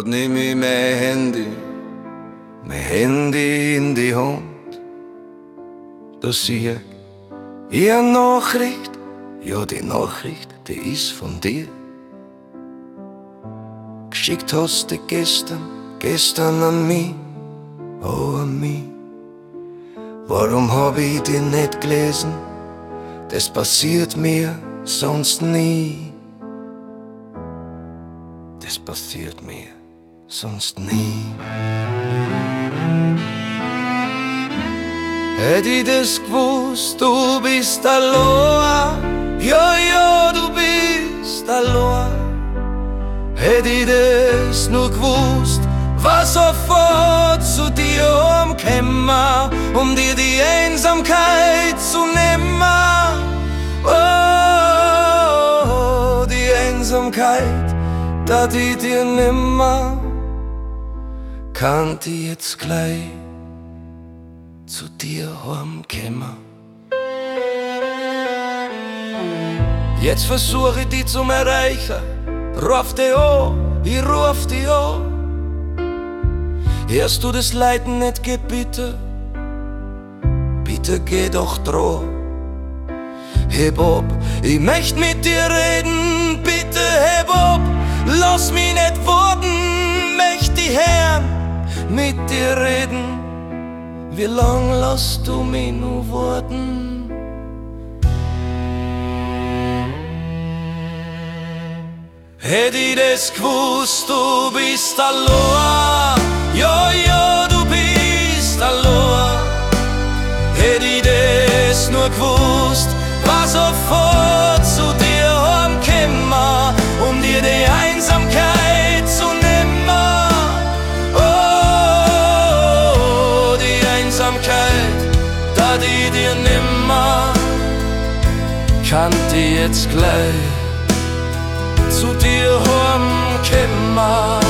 Grad nehm ich mein Handy in die Hand. Da sieh ich eine Nachricht, ja die Nachricht, die ist von dir. Geschickt hast du gestern an mich, oh an mich. Warum hab ich die nicht gelesen? Das passiert mir sonst nie. Das passiert mir sonst nie. Hätt ich das gewusst, du bist allein, ja, du bist allein. Hätt ich das nur gewusst, war sofort zu dir umkämmer, um dir die Einsamkeit zu nehmen. Oh, die Einsamkeit, da die dir nimmer, kann die jetzt gleich zu dir heimkommen. Jetzt versuch ich dich zum Erreichen, ruf dich an, ich ruf dich an. Hörst du das Leiden nicht, geh bitte, bitte geh doch dran. Heb ab, ich möcht mit dir reden, bitte heb ab, lass mich nicht warten, möcht die Herren mit dir reden. Wie lang lässt du mich nur warten? Hätt ich das gewusst, du bist allein, ja, du bist allein. Hätt ich das nur gewusst, war sofort zu dir heimkommen, um dir die Einsamkeit zu nehmen. Oh, die Einsamkeit, da die dir nimmer, kann die jetzt gleich zu dir heimkommen.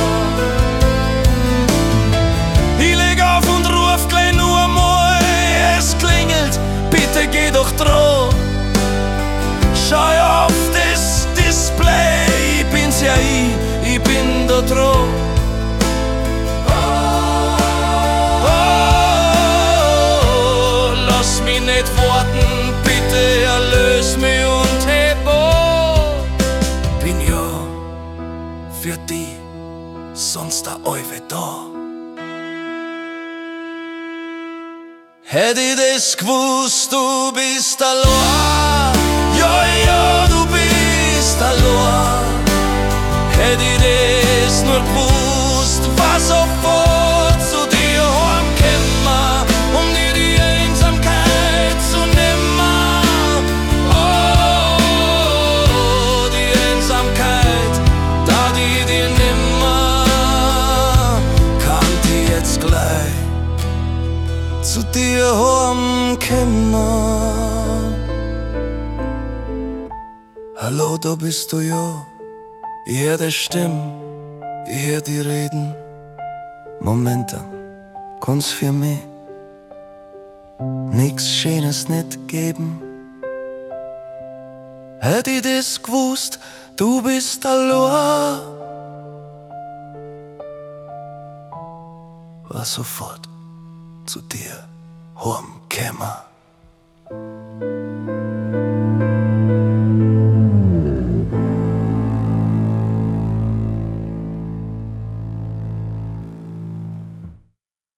Ich leg auf und ruf gleich nur einmal, es klingelt, bitte geh doch dran. Schau auf das Display, ich bin's ja ich bin da dran. Oh, lass mich nicht warten, bitte erlös mich und heb an. Bin ja für die sonst der Euwe da. Hätt ich das gewusst, du bist allein, ja, du bist allein. Hätt ich das nur gewusst, war sofort zu dir heimkommen, um dir die Einsamkeit zu nehmen. Oh, die Einsamkeit, da die dir nimmer, kann die jetzt gleich zu dir heimkommen. Hallo, da bist du ja, ich hör die Stimme, ich hör die Reden. Momente, kann's für mich nix Schönes nicht geben. Hätt ich das gewusst, du bist allein, war sofort zu dir heimkommen.